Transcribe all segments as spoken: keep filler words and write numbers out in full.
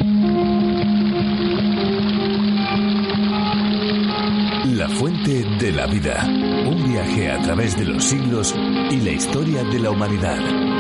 La fuente de la vida. Un viaje a través de los siglos y la historia de la humanidad.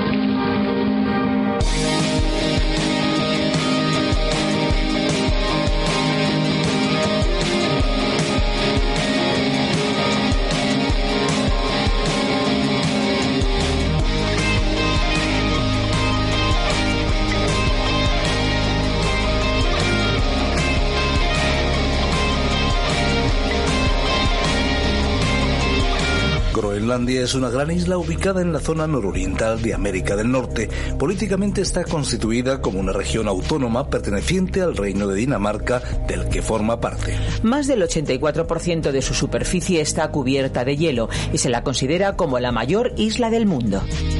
Groenlandia es una gran isla ubicada en la zona nororiental de América del Norte. Políticamente está constituida como una región autónoma perteneciente al Reino de Dinamarca, del que forma parte. Más del ochenta y cuatro por ciento de su superficie está cubierta de hielo y se la considera como la mayor isla del mundo.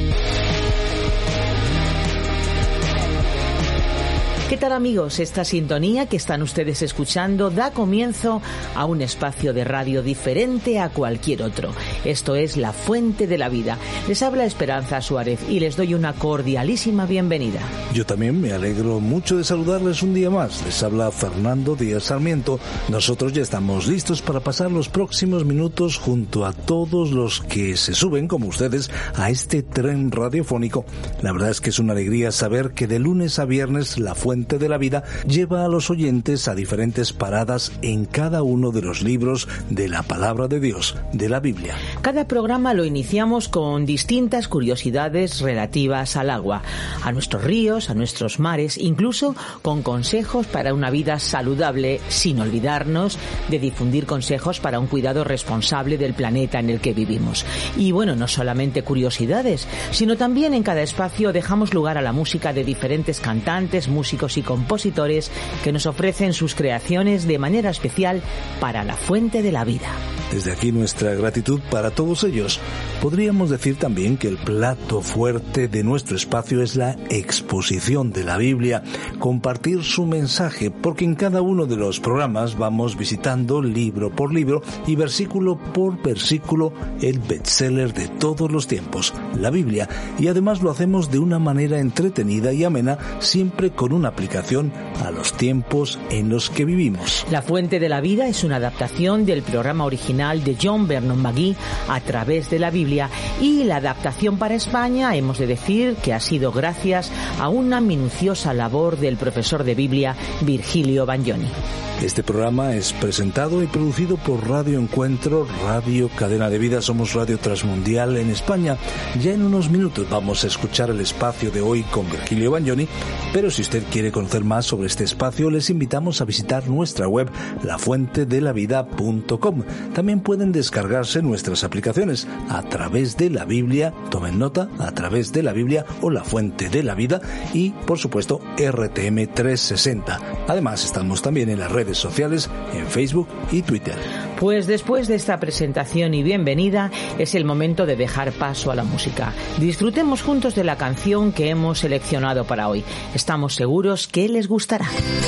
¿Qué tal, amigos? Esta sintonía que están ustedes escuchando da comienzo a un espacio de radio diferente a cualquier otro. Esto es La Fuente de la Vida. Les habla Esperanza Suárez y les doy una cordialísima bienvenida. Yo también me alegro mucho de saludarles un día más. Les habla Fernando Díaz Sarmiento. Nosotros ya estamos listos para pasar los próximos minutos junto a todos los que se suben, como ustedes, a este tren radiofónico. La verdad es que es una alegría saber que de lunes a viernes La Fuente de la Vida lleva a los oyentes a diferentes paradas en cada uno de los libros de la Palabra de Dios, de la Biblia. Cada programa lo iniciamos con distintas curiosidades relativas al agua, a nuestros ríos, a nuestros mares, incluso con consejos para una vida saludable, sin olvidarnos de difundir consejos para un cuidado responsable del planeta en el que vivimos. Y bueno, no solamente curiosidades, sino también en cada espacio dejamos lugar a la música de diferentes cantantes, músicos y compositores que nos ofrecen sus creaciones de manera especial para La Fuente de la Vida. Desde aquí nuestra gratitud para todos ellos. Podríamos decir también que el plato fuerte de nuestro espacio es la exposición de la Biblia, compartir su mensaje, porque en cada uno de los programas vamos visitando libro por libro y versículo por versículo el bestseller de todos los tiempos, la Biblia, y además lo hacemos de una manera entretenida y amena, siempre con una aplicación a los tiempos en los que vivimos. La Fuente de la Vida es una adaptación del programa original de John Vernon McGee A través de la Biblia, y la adaptación para España hemos de decir que ha sido gracias a una minuciosa labor del profesor de Biblia Virgilio Bagnoni. Este programa es presentado y producido por Radio Encuentro, Radio Cadena de Vida. Somos Radio Transmundial en España. Ya en unos minutos vamos a escuchar el espacio de hoy con Virgilio Bagnoni, pero si usted quiere conocer más sobre este espacio, les invitamos a visitar nuestra web, la fuente de la vida punto com. También pueden descargarse nuestras aplicaciones A través de la Biblia, tomen nota, A través de la Biblia o La Fuente de la Vida, y por supuesto R T M trescientos sesenta. Además estamos también en las redes sociales, en Facebook y Twitter. Pues después de esta presentación y bienvenida, es el momento de dejar paso a la música. Disfrutemos juntos de la canción que hemos seleccionado para hoy. Estamos seguros que les gustará.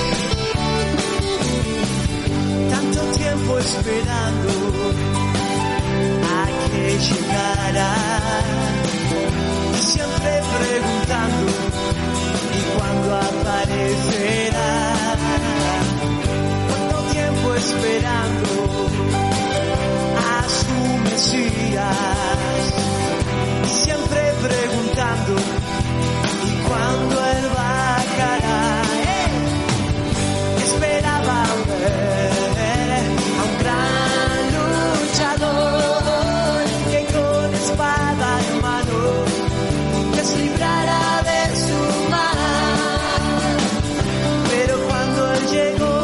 Tanto tiempo esperando a que llegara, siempre preguntando ¿y cuándo aparecerá? Tanto tiempo esperando a su Mesías, siempre preguntando ¿y cuándo él bajará? Eh, esperaba ver a un gran luchador que con espada en mano les librara de su mal, pero cuando él llegó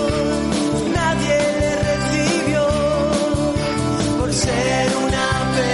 ser una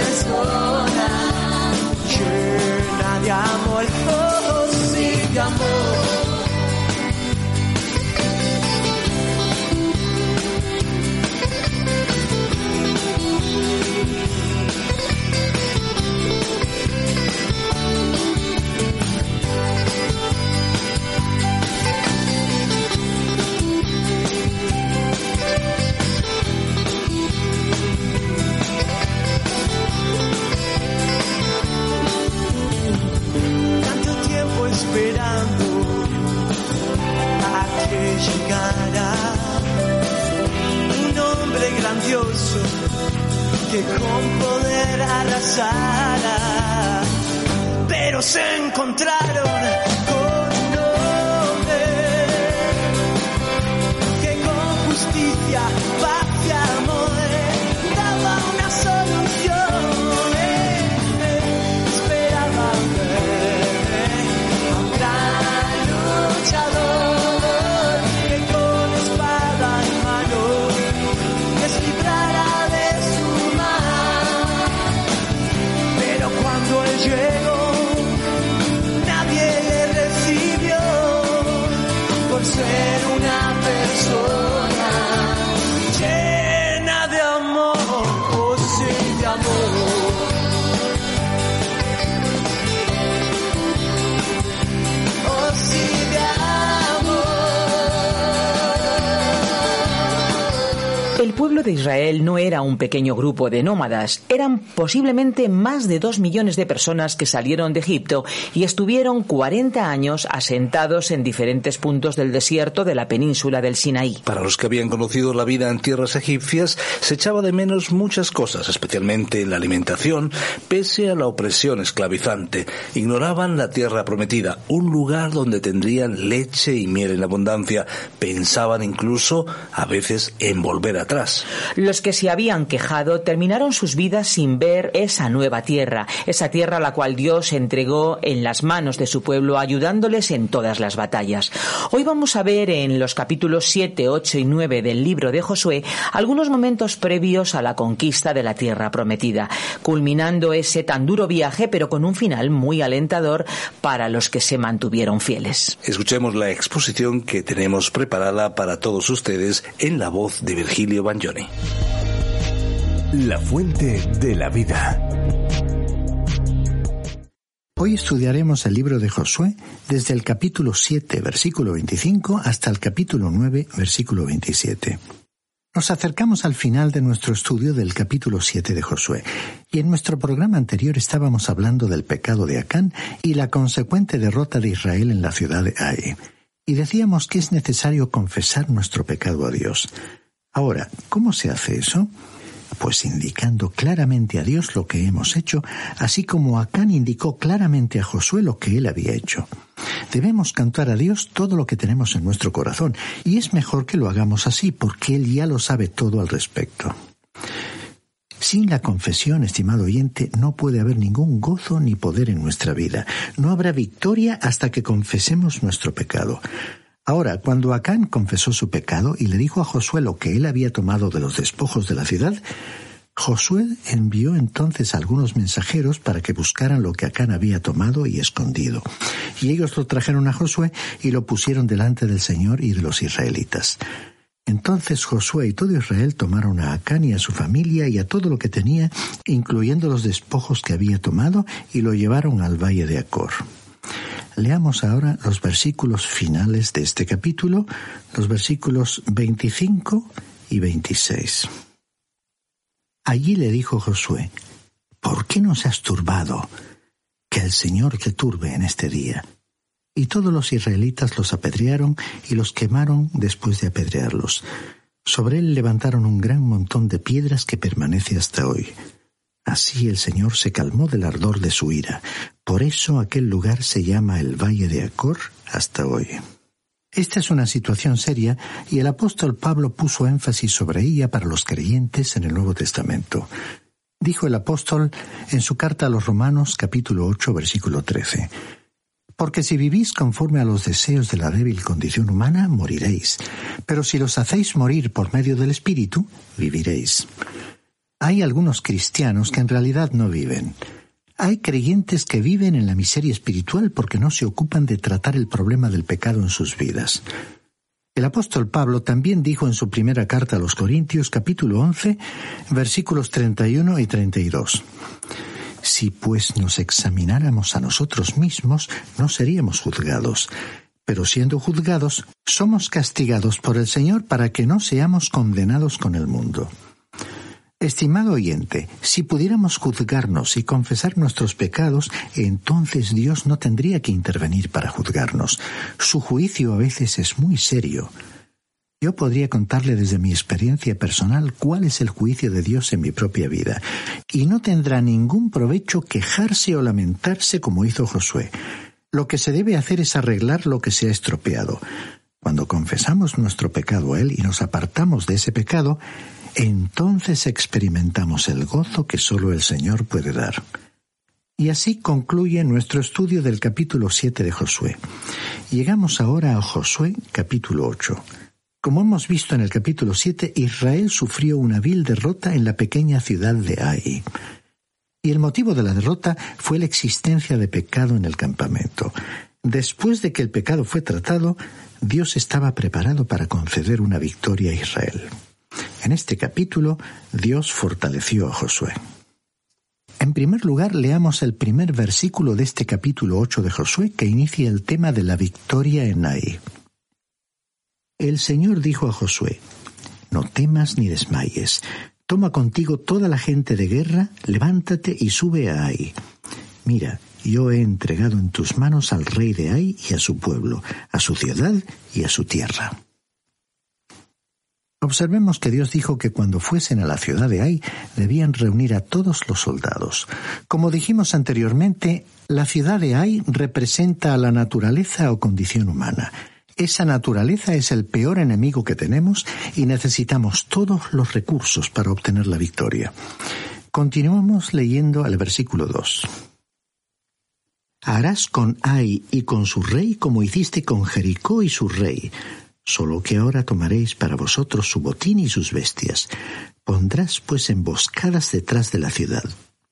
grandioso que con poder arrasara, pero se encontraron con un hombre que con justicia, paz y amor daba una solución. Esperaban ver a un gran luchador que con espada en mano les librara de su mal, pero cuando él llegó nadie le recibió por ser una persona llena de amor, oh sí, de amor. Oh sí, de amor. El pueblo de Israel no era un pequeño grupo de nómadas, eran posiblemente más de dos millones de personas que salieron de Egipto y estuvieron cuarenta años asentados en diferentes puntos del desierto de la península del Sinaí. Para los que habían conocido la vida en tierras egipcias, se echaba de menos muchas cosas, especialmente la alimentación, pese a la opresión esclavizante. Ignoraban la tierra prometida, un lugar donde tendrían leche y miel en abundancia. Pensaban incluso, a veces, en volver atrás. Los que se habían quejado terminaron sus vidas sin ver esa nueva tierra, esa tierra a la cual Dios entregó en las manos de su pueblo, ayudándoles en todas las batallas. Hoy vamos a ver en los capítulos siete, ocho y nueve del libro de Josué algunos momentos previos a la conquista de la tierra prometida, culminando ese tan duro viaje, pero con un final muy alentador para los que se mantuvieron fieles. Escuchemos la exposición que tenemos preparada para todos ustedes en la voz de Virgilio Bagnoni. La fuente de la vida. Hoy estudiaremos el libro de Josué desde el capítulo siete, versículo veinticinco, hasta el capítulo nueve, versículo veintisiete. Nos acercamos al final de nuestro estudio del capítulo siete de Josué, y en nuestro programa anterior estábamos hablando del pecado de Acán y la consecuente derrota de Israel en la ciudad de Ai. Y decíamos que es necesario confesar nuestro pecado a Dios. Ahora, ¿cómo se hace eso? Pues indicando claramente a Dios lo que hemos hecho, así como Acán indicó claramente a Josué lo que él había hecho. Debemos cantar a Dios todo lo que tenemos en nuestro corazón, y es mejor que lo hagamos así, porque Él ya lo sabe todo al respecto. Sin la confesión, estimado oyente, no puede haber ningún gozo ni poder en nuestra vida. No habrá victoria hasta que confesemos nuestro pecado. Ahora, cuando Acán confesó su pecado y le dijo a Josué lo que él había tomado de los despojos de la ciudad, Josué envió entonces a algunos mensajeros para que buscaran lo que Acán había tomado y escondido. Y ellos lo trajeron a Josué y lo pusieron delante del Señor y de los israelitas. Entonces Josué y todo Israel tomaron a Acán y a su familia y a todo lo que tenía, incluyendo los despojos que había tomado, y lo llevaron al valle de Acor. Leamos ahora los versículos finales de este capítulo, los versículos veinticinco y veintiséis. Allí le dijo Josué: ¿por qué no se has turbado? Que el Señor te turbe en este día. Y todos los israelitas los apedrearon y los quemaron después de apedrearlos. Sobre él levantaron un gran montón de piedras que permanece hasta hoy. Así el Señor se calmó del ardor de su ira. Por eso aquel lugar se llama el Valle de Acor hasta hoy. Esta es una situación seria y el apóstol Pablo puso énfasis sobre ella para los creyentes en el Nuevo Testamento. Dijo el apóstol en su carta a los Romanos, capítulo ocho, versículo trece: Porque si vivís conforme a los deseos de la débil condición humana, moriréis. Pero si los hacéis morir por medio del Espíritu, viviréis. Hay algunos cristianos que en realidad no viven. Hay creyentes que viven en la miseria espiritual porque no se ocupan de tratar el problema del pecado en sus vidas. El apóstol Pablo también dijo en su primera carta a los Corintios, capítulo once, versículos treinta y uno y treinta y dos. Si pues nos examináramos a nosotros mismos, no seríamos juzgados. Pero siendo juzgados, somos castigados por el Señor para que no seamos condenados con el mundo. Estimado oyente, si pudiéramos juzgarnos y confesar nuestros pecados, entonces Dios no tendría que intervenir para juzgarnos. Su juicio a veces es muy serio. Yo podría contarle desde mi experiencia personal cuál es el juicio de Dios en mi propia vida, y no tendrá ningún provecho quejarse o lamentarse como hizo Josué. Lo que se debe hacer es arreglar lo que se ha estropeado. Cuando confesamos nuestro pecado a Él y nos apartamos de ese pecado, entonces experimentamos el gozo que solo el Señor puede dar. Y así concluye nuestro estudio del capítulo siete de Josué. Llegamos ahora a Josué capítulo ocho. Como hemos visto en el capítulo siete, Israel sufrió una vil derrota en la pequeña ciudad de Ai. Y el motivo de la derrota fue la existencia de pecado en el campamento. Después de que el pecado fue tratado, Dios estaba preparado para conceder una victoria a Israel. En este capítulo, Dios fortaleció a Josué. En primer lugar, leamos el primer versículo de este capítulo ocho de Josué, que inicia el tema de la victoria en Ai. El Señor dijo a Josué: «No temas ni desmayes. Toma contigo toda la gente de guerra, levántate y sube a Ai. Mira, yo he entregado en tus manos al rey de Ai y a su pueblo, a su ciudad y a su tierra». Observemos que Dios dijo que cuando fuesen a la ciudad de Ai debían reunir a todos los soldados. Como dijimos anteriormente, la ciudad de Ai representa a la naturaleza o condición humana. Esa naturaleza es el peor enemigo que tenemos y necesitamos todos los recursos para obtener la victoria. Continuamos leyendo el versículo dos. «Harás con Ai y con su rey como hiciste con Jericó y su rey, solo que ahora tomaréis para vosotros su botín y sus bestias. Pondrás pues emboscadas detrás de la ciudad».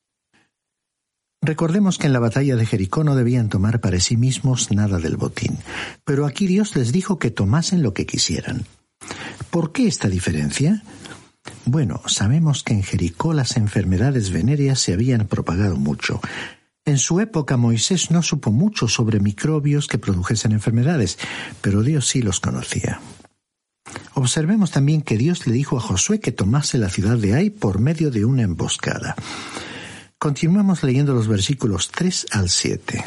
Recordemos que en la batalla de Jericó no debían tomar para sí mismos nada del botín, pero aquí Dios les dijo que tomasen lo que quisieran. ¿Por qué esta diferencia? Bueno, sabemos que en Jericó las enfermedades venéreas se habían propagado mucho. En su época Moisés no supo mucho sobre microbios que produjesen enfermedades, pero Dios sí los conocía. Observemos también que Dios le dijo a Josué que tomase la ciudad de Ai por medio de una emboscada. Continuamos leyendo los versículos tres al siete.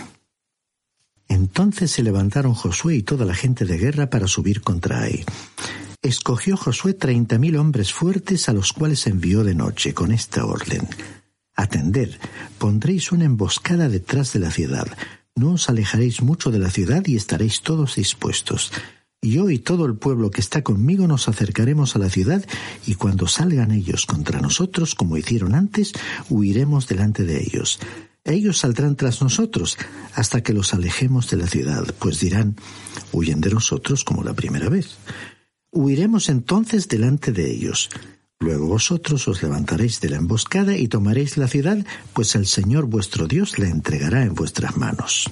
Entonces se levantaron Josué y toda la gente de guerra para subir contra Ai. Escogió Josué treinta mil hombres fuertes, a los cuales envió de noche, con esta orden: «Atended, pondréis una emboscada detrás de la ciudad. No os alejaréis mucho de la ciudad y estaréis todos dispuestos. Yo y todo el pueblo que está conmigo nos acercaremos a la ciudad, y cuando salgan ellos contra nosotros, como hicieron antes, huiremos delante de ellos. Ellos saldrán tras nosotros hasta que los alejemos de la ciudad, pues dirán: huyen de nosotros como la primera vez. Huiremos entonces delante de ellos. Luego vosotros os levantaréis de la emboscada y tomaréis la ciudad, pues el Señor vuestro Dios la entregará en vuestras manos».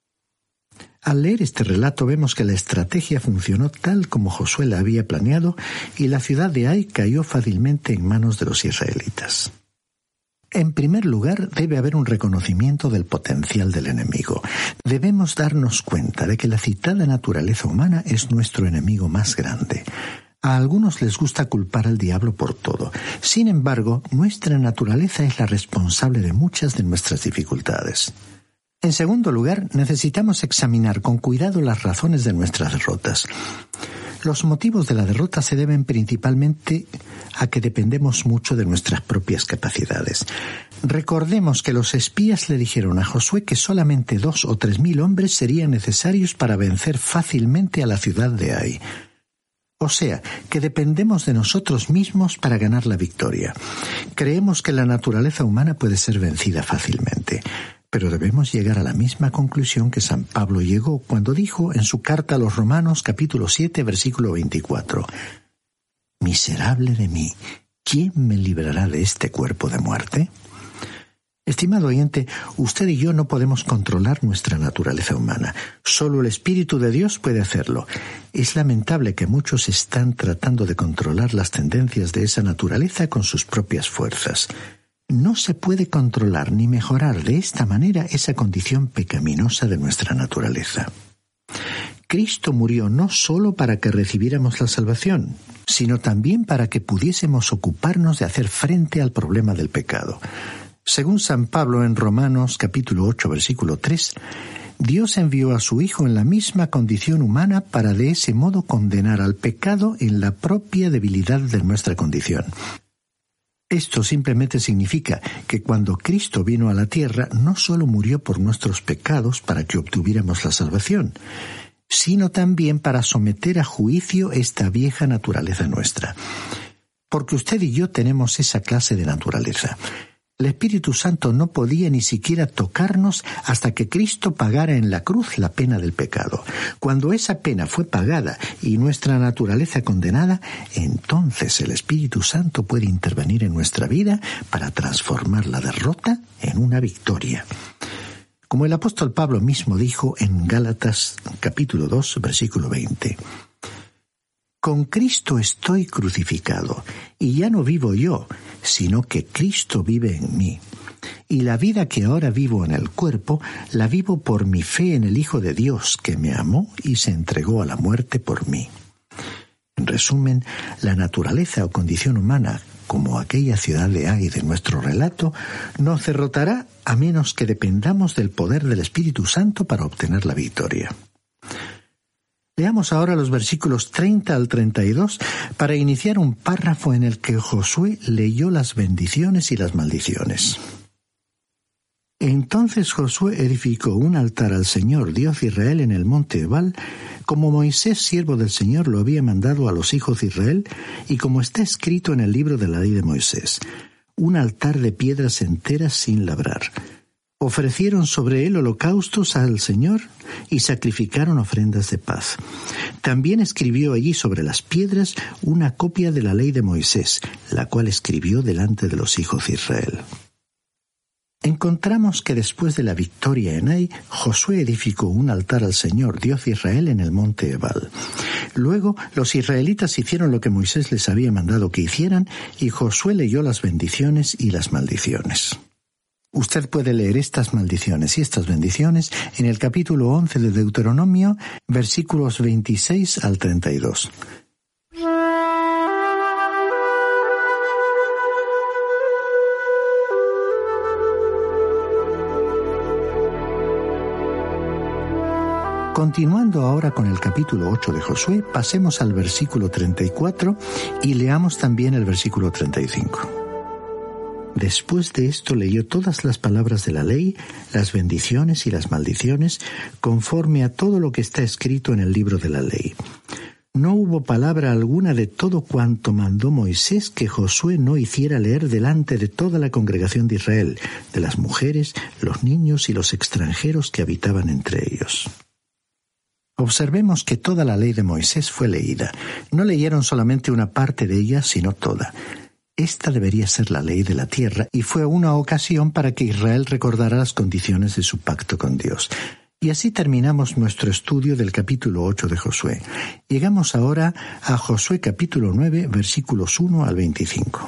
Al leer este relato vemos que la estrategia funcionó tal como Josué la había planeado, y la ciudad de Ai cayó fácilmente en manos de los israelitas. En primer lugar, debe haber un reconocimiento del potencial del enemigo. Debemos darnos cuenta de que la citada naturaleza humana es nuestro enemigo más grande. A algunos les gusta culpar al diablo por todo. Sin embargo, nuestra naturaleza es la responsable de muchas de nuestras dificultades. En segundo lugar, necesitamos examinar con cuidado las razones de nuestras derrotas. Los motivos de la derrota se deben principalmente a que dependemos mucho de nuestras propias capacidades. Recordemos que los espías le dijeron a Josué que solamente dos o tres mil hombres serían necesarios para vencer fácilmente a la ciudad de Ai. O sea, que dependemos de nosotros mismos para ganar la victoria. Creemos que la naturaleza humana puede ser vencida fácilmente. Pero debemos llegar a la misma conclusión que San Pablo llegó cuando dijo en su carta a los Romanos capítulo siete versículo veinticuatro: «Miserable de mí, ¿quién me librará de este cuerpo de muerte?». Estimado oyente, usted y yo no podemos controlar nuestra naturaleza humana. Solo el Espíritu de Dios puede hacerlo. Es lamentable que muchos están tratando de controlar las tendencias de esa naturaleza con sus propias fuerzas. No se puede controlar ni mejorar de esta manera esa condición pecaminosa de nuestra naturaleza. Cristo murió no solo para que recibiéramos la salvación, sino también para que pudiésemos ocuparnos de hacer frente al problema del pecado. Según San Pablo en Romanos capítulo ocho versículo tres, Dios envió a su Hijo en la misma condición humana para de ese modo condenar al pecado en la propia debilidad de nuestra condición. Esto simplemente significa que cuando Cristo vino a la tierra no solo murió por nuestros pecados para que obtuviéramos la salvación, sino también para someter a juicio esta vieja naturaleza nuestra. Porque usted y yo tenemos esa clase de naturaleza. El Espíritu Santo no podía ni siquiera tocarnos hasta que Cristo pagara en la cruz la pena del pecado. Cuando esa pena fue pagada y nuestra naturaleza condenada, entonces el Espíritu Santo puede intervenir en nuestra vida para transformar la derrota en una victoria. Como el apóstol Pablo mismo dijo en Gálatas capítulo dos, versículo veinte. Con Cristo estoy crucificado, y ya no vivo yo, sino que Cristo vive en mí. Y la vida que ahora vivo en el cuerpo, la vivo por mi fe en el Hijo de Dios, que me amó y se entregó a la muerte por mí. En resumen, la naturaleza o condición humana, como aquella ciudad de Ai de nuestro relato, nos derrotará a menos que dependamos del poder del Espíritu Santo para obtener la victoria. Leamos ahora los versículos treinta al treinta y dos para iniciar un párrafo en el que Josué leyó las bendiciones y las maldiciones. Entonces Josué edificó un altar al Señor, Dios de Israel, en el monte Ebal, como Moisés, siervo del Señor, lo había mandado a los hijos de Israel, y como está escrito en el libro de la ley de Moisés, un altar de piedras enteras sin labrar. Ofrecieron sobre él holocaustos al Señor y sacrificaron ofrendas de paz. También escribió allí sobre las piedras una copia de la ley de Moisés, la cual escribió delante de los hijos de Israel. Encontramos que después de la victoria en Ai, Josué edificó un altar al Señor, Dios de Israel, en el monte Ebal. Luego, los israelitas hicieron lo que Moisés les había mandado que hicieran, y Josué leyó las bendiciones y las maldiciones. Usted puede leer estas maldiciones y estas bendiciones en el capítulo once de Deuteronomio, versículos veintiséis al treinta y dos. Continuando ahora con el capítulo ocho de Josué, pasemos al versículo treinta y cuatro y leamos también el versículo treinta y cinco. Después de esto leyó todas las palabras de la ley, las bendiciones y las maldiciones, conforme a todo lo que está escrito en el libro de la ley. No hubo palabra alguna de todo cuanto mandó Moisés que Josué no hiciera leer delante de toda la congregación de Israel, de las mujeres, los niños y los extranjeros que habitaban entre ellos. Observemos que toda la ley de Moisés fue leída. No leyeron solamente una parte de ella, sino toda. Esta debería ser la ley de la tierra, y fue una ocasión para que Israel recordara las condiciones de su pacto con Dios. Y así terminamos nuestro estudio del capítulo ocho de Josué. Llegamos ahora a Josué capítulo nueve, versículos uno al veinticinco.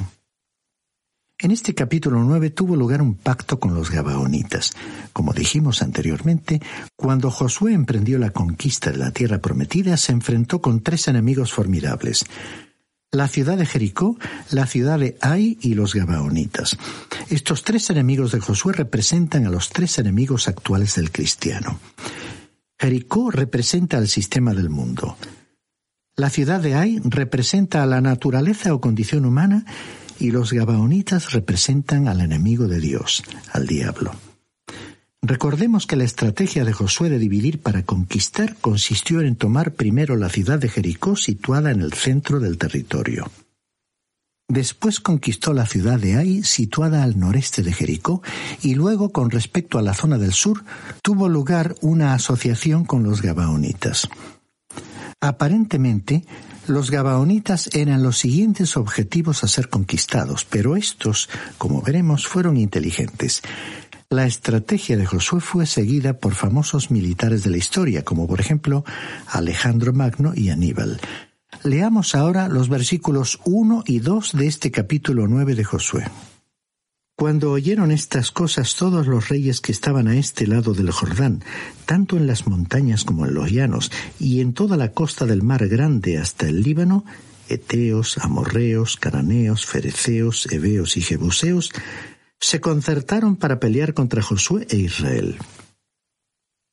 En este capítulo nueve tuvo lugar un pacto con los gabaonitas. Como dijimos anteriormente, cuando Josué emprendió la conquista de la tierra prometida, se enfrentó con tres enemigos formidables: la ciudad de Jericó, la ciudad de Ai y los gabaonitas. Estos tres enemigos de Josué representan a los tres enemigos actuales del cristiano. Jericó representa al sistema del mundo. La ciudad de Ai representa a la naturaleza o condición humana, y los gabaonitas representan al enemigo de Dios, al diablo. Recordemos que la estrategia de Josué de dividir para conquistar consistió en tomar primero la ciudad de Jericó, situada en el centro del territorio. Después conquistó la ciudad de Ai, situada al noreste de Jericó, y luego, con respecto a la zona del sur, tuvo lugar una asociación con los gabaonitas. Aparentemente, los gabaonitas eran los siguientes objetivos a ser conquistados, pero estos, como veremos, fueron inteligentes. La estrategia de Josué fue seguida por famosos militares de la historia, como por ejemplo Alejandro Magno y Aníbal. Leamos ahora los versículos uno y dos de este capítulo nueve de Josué. Cuando oyeron estas cosas todos los reyes que estaban a este lado del Jordán, tanto en las montañas como en los llanos, y en toda la costa del mar grande hasta el Líbano, eteos, amorreos, cananeos, fereceos, heveos y jebuseos, se concertaron para pelear contra Josué e Israel.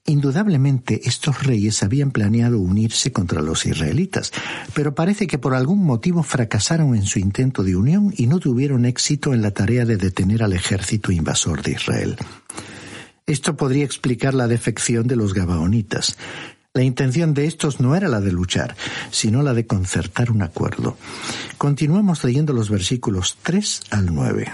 Indudablemente estos reyes habían planeado unirse contra los israelitas, pero parece que por algún motivo fracasaron en su intento de unión y no tuvieron éxito en la tarea de detener al ejército invasor de Israel. Esto podría explicar la defección de los gabaonitas. La intención de estos no era la de luchar, sino la de concertar un acuerdo. Continuamos leyendo los versículos tres al nueve.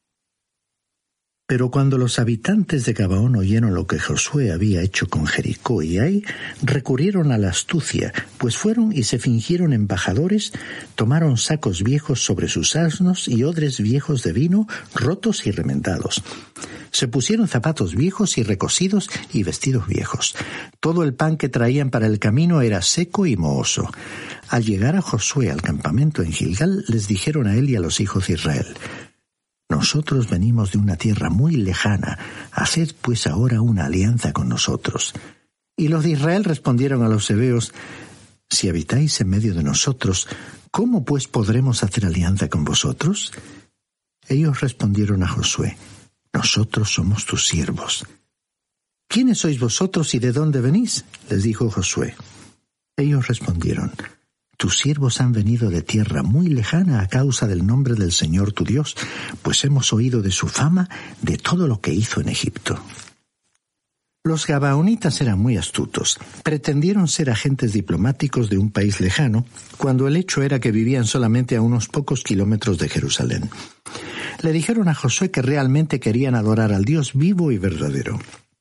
Pero cuando los habitantes de Gabaón oyeron lo que Josué había hecho con Jericó y Ai, recurrieron a la astucia, pues fueron y se fingieron embajadores, tomaron sacos viejos sobre sus asnos y odres viejos de vino, rotos y remendados. Se pusieron zapatos viejos y recosidos y vestidos viejos. Todo el pan que traían para el camino era seco y mohoso. Al llegar a Josué al campamento en Gilgal, les dijeron a él y a los hijos de Israel: «Nosotros venimos de una tierra muy lejana, haced pues ahora una alianza con nosotros». Y los de Israel respondieron a los heveos: «Si habitáis en medio de nosotros, ¿cómo pues podremos hacer alianza con vosotros?» Ellos respondieron a Josué: «Nosotros somos tus siervos». «¿Quiénes sois vosotros y de dónde venís?», les dijo Josué. Ellos respondieron: «Tus siervos han venido de tierra muy lejana a causa del nombre del Señor tu Dios, pues hemos oído de su fama, de todo lo que hizo en Egipto». Los gabaonitas eran muy astutos. Pretendieron ser agentes diplomáticos de un país lejano, cuando el hecho era que vivían solamente a unos pocos kilómetros de Jerusalén. Le dijeron a Josué que realmente querían adorar al Dios vivo y verdadero.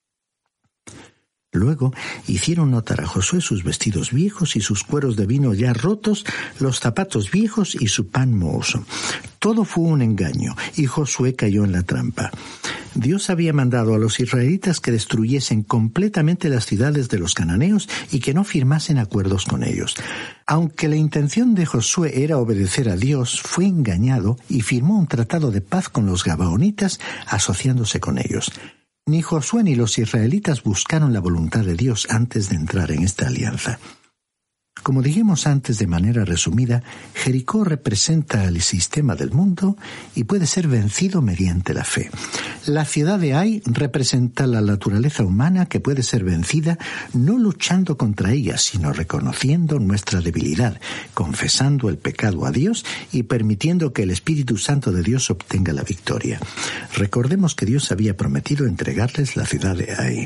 Luego hicieron notar a Josué sus vestidos viejos y sus cueros de vino ya rotos, los zapatos viejos y su pan mohoso. Todo fue un engaño, y Josué cayó en la trampa. Dios había mandado a los israelitas que destruyesen completamente las ciudades de los cananeos y que no firmasen acuerdos con ellos. Aunque la intención de Josué era obedecer a Dios, fue engañado y firmó un tratado de paz con los gabaonitas, asociándose con ellos. Ni Josué ni los israelitas buscaron la voluntad de Dios antes de entrar en esta alianza. Como dijimos antes de manera resumida, Jericó representa el sistema del mundo y puede ser vencido mediante la fe. La ciudad de Ai representa la naturaleza humana que puede ser vencida no luchando contra ella, sino reconociendo nuestra debilidad, confesando el pecado a Dios y permitiendo que el Espíritu Santo de Dios obtenga la victoria. Recordemos que Dios había prometido entregarles la ciudad de Ai.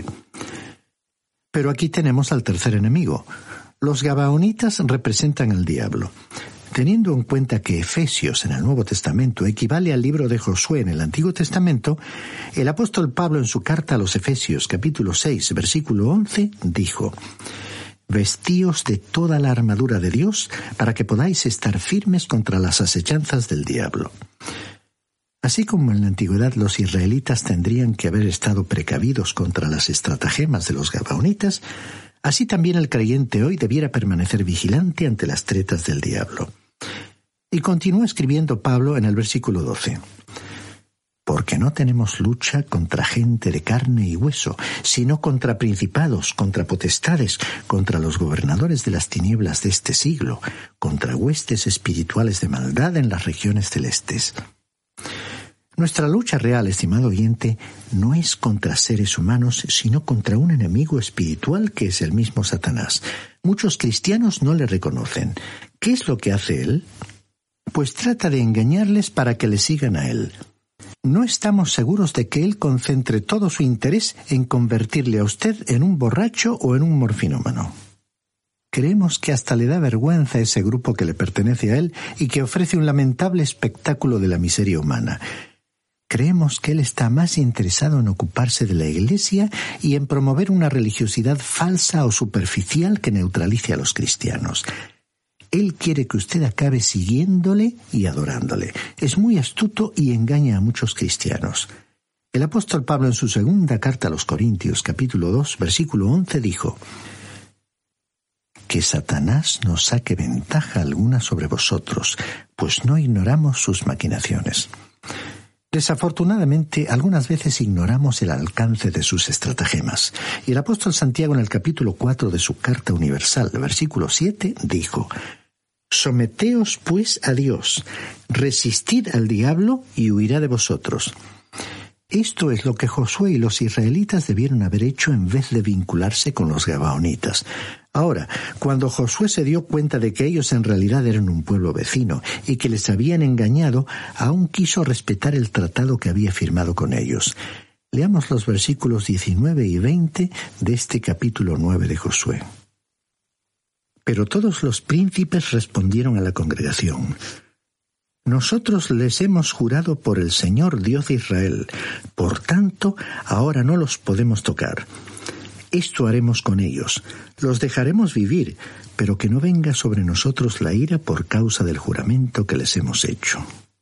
Pero aquí tenemos al tercer enemigo. Los gabaonitas representan al diablo. Teniendo en cuenta que Efesios en el Nuevo Testamento equivale al libro de Josué en el Antiguo Testamento, el apóstol Pablo en su carta a los Efesios capítulo seis versículo once dijo: «Vestíos de toda la armadura de Dios para que podáis estar firmes contra las asechanzas del diablo». Así como en la antigüedad los israelitas tendrían que haber estado precavidos contra las estratagemas de los gabaonitas, así también el creyente hoy debiera permanecer vigilante ante las tretas del diablo. Y continúa escribiendo Pablo en el versículo doce. «Porque no tenemos lucha contra gente de carne y hueso, sino contra principados, contra potestades, contra los gobernadores de las tinieblas de este siglo, contra huestes espirituales de maldad en las regiones celestes». Nuestra lucha real, estimado oyente, no es contra seres humanos, sino contra un enemigo espiritual que es el mismo Satanás. Muchos cristianos no le reconocen. ¿Qué es lo que hace él? Pues trata de engañarles para que le sigan a él. No estamos seguros de que él concentre todo su interés en convertirle a usted en un borracho o en un morfinómano. Creemos que hasta le da vergüenza a ese grupo que le pertenece a él y que ofrece un lamentable espectáculo de la miseria humana. Creemos que él está más interesado en ocuparse de la Iglesia y en promover una religiosidad falsa o superficial que neutralice a los cristianos. Él quiere que usted acabe siguiéndole y adorándole. Es muy astuto y engaña a muchos cristianos. El apóstol Pablo en su segunda carta a los Corintios, capítulo dos, versículo once, dijo: «Que Satanás no saque ventaja alguna sobre vosotros, pues no ignoramos sus maquinaciones». Desafortunadamente, algunas veces ignoramos el alcance de sus estratagemas. Y el apóstol Santiago en el capítulo cuatro de su Carta Universal, versículo siete, dijo: «Someteos pues a Dios, resistid al diablo y huirá de vosotros». Esto es lo que Josué y los israelitas debieron haber hecho en vez de vincularse con los gabaonitas. Ahora, cuando Josué se dio cuenta de que ellos en realidad eran un pueblo vecino y que les habían engañado, aún quiso respetar el tratado que había firmado con ellos. Leamos los versículos diecinueve y veinte de este capítulo nueve de Josué. Pero todos los príncipes respondieron a la congregación: Nosotros les hemos jurado por el Señor Dios de Israel, por tanto, ahora no los podemos tocar. Esto haremos con ellos, los dejaremos vivir, pero que no venga sobre nosotros la ira por causa del juramento que les hemos hecho.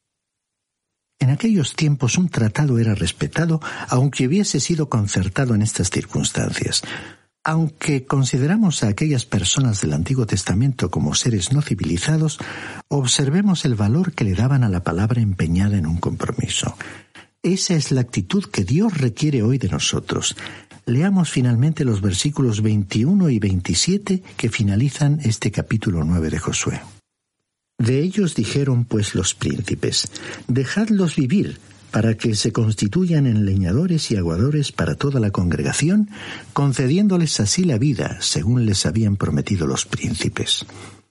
En aquellos tiempos un tratado era respetado, aunque hubiese sido concertado en estas circunstancias. Aunque consideramos a aquellas personas del Antiguo Testamento como seres no civilizados, observemos el valor que le daban a la palabra empeñada en un compromiso. Esa es la actitud que Dios requiere hoy de nosotros. Leamos finalmente los versículos veintiuno y veintisiete que finalizan este capítulo nueve de Josué. De ellos dijeron pues los príncipes: Dejadlos vivir, para que se constituyan en leñadores y aguadores para toda la congregación, concediéndoles así la vida, según les habían prometido los príncipes.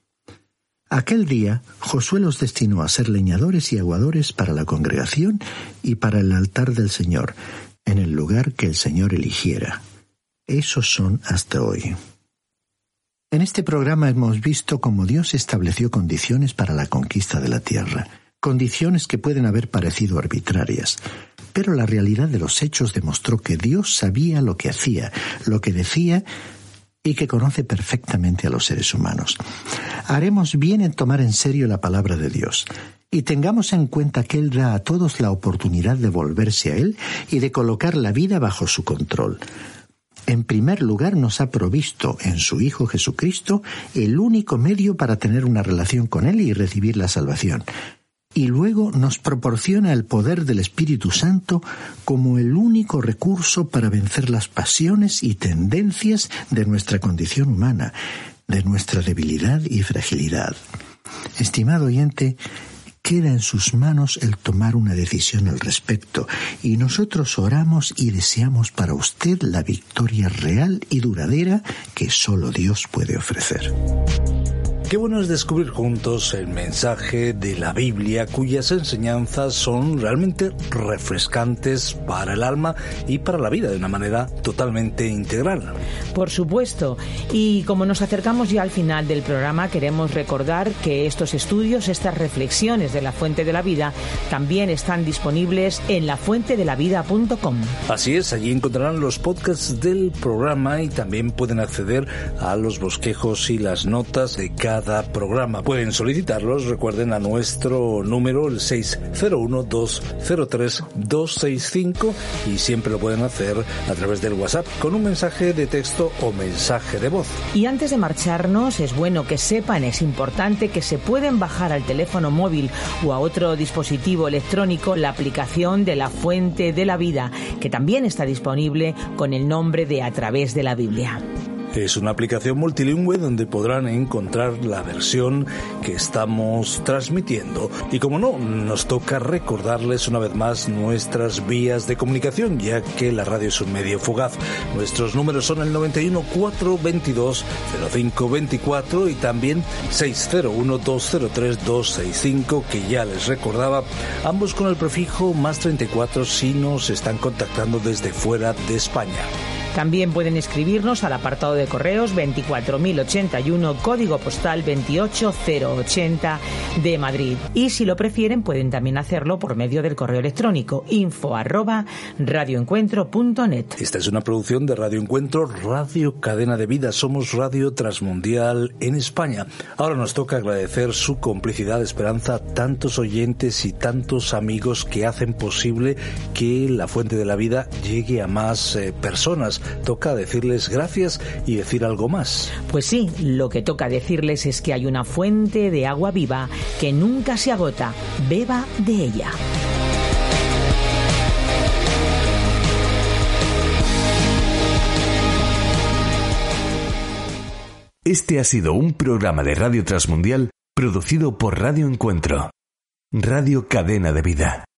Aquel día, Josué los destinó a ser leñadores y aguadores para la congregación y para el altar del Señor, en el lugar que el Señor eligiera. Esos son hasta hoy. En este programa hemos visto cómo Dios estableció condiciones para la conquista de la tierra, condiciones que pueden haber parecido arbitrarias, pero la realidad de los hechos demostró que Dios sabía lo que hacía, lo que decía y que conoce perfectamente a los seres humanos. Haremos bien en tomar en serio la palabra de Dios y tengamos en cuenta que Él da a todos la oportunidad de volverse a Él y de colocar la vida bajo su control. En primer lugar, nos ha provisto en su Hijo Jesucristo el único medio para tener una relación con Él y recibir la salvación. Y luego nos proporciona el poder del Espíritu Santo como el único recurso para vencer las pasiones y tendencias de nuestra condición humana, de nuestra debilidad y fragilidad. Estimado oyente, queda en sus manos el tomar una decisión al respecto, y nosotros oramos y deseamos para usted la victoria real y duradera que solo Dios puede ofrecer. Qué bueno es descubrir juntos el mensaje de la Biblia, cuyas enseñanzas son realmente refrescantes para el alma y para la vida de una manera totalmente integral. Por supuesto. Y como nos acercamos ya al final del programa, queremos recordar que estos estudios, estas reflexiones de la Fuente de la Vida, también están disponibles en la fuente de la vida punto com. Así es, allí encontrarán los podcasts del programa y también pueden acceder a los bosquejos y las notas de cada programa. Pueden solicitarlos, recuerden, a nuestro número, el seis cero uno, dos cero tres, dos seis cinco, y siempre lo pueden hacer a través del WhatsApp con un mensaje de texto o mensaje de voz. Y antes de marcharnos, es bueno que sepan, es importante que se pueden bajar al teléfono móvil o a otro dispositivo electrónico la aplicación de la Fuente de la Vida, que también está disponible con el nombre de A Través de la Biblia. Es una aplicación multilingüe donde podrán encontrar la versión que estamos transmitiendo. Y como no, nos toca recordarles una vez más nuestras vías de comunicación, ya que la radio es un medio fugaz. Nuestros números son el noventa y uno, cuatrocientos veintidós, cero cinco veinticuatro y también seis cero uno, dos cero tres, dos seis cinco, que ya les recordaba, ambos con el prefijo más treinta y cuatro si nos están contactando desde fuera de España. También pueden escribirnos al apartado de correos veinticuatro mil ochenta y uno, código postal veintiocho mil ochenta de Madrid. Y si lo prefieren, pueden también hacerlo por medio del correo electrónico info arroba radioencuentro punto net. Esta es una producción de Radio Encuentro, Radio Cadena de Vida. Somos Radio Transmundial en España. Ahora nos toca agradecer su complicidad, esperanza, tantos oyentes y tantos amigos que hacen posible que la Fuente de la Vida llegue a más eh, personas. Toca decirles gracias y decir algo más. Pues sí, lo que toca decirles es que hay una fuente de agua viva que nunca se agota. Beba de ella. Este ha sido un programa de Radio Transmundial producido por Radio Encuentro, Radio Cadena de Vida.